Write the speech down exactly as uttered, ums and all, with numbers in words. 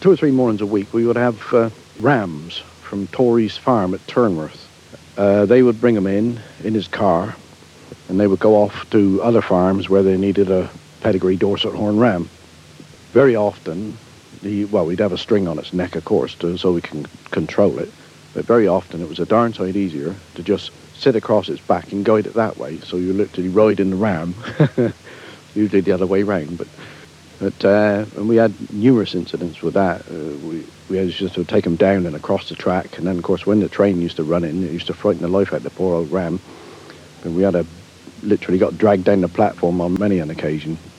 two or three mornings a week, we would have uh, rams from Tory's farm at Turnworth. Uh, they would bring him in, in his car, and they would go off to other farms where they needed a pedigree Dorset horn ram. Very often, the, well, we'd have a string on its neck, of course, to, so we can control it. But very often it was a darn sight easier to just sit across its back and guide it that way. So you literally ride in the ram, usually the other way round. But, but uh, and we had numerous incidents with that. Uh, we, we had just to take them down and across the track. And then, of course, when the train used to run in, it used to frighten the life out of the poor old ram. And we had a literally got dragged down the platform on many an occasion.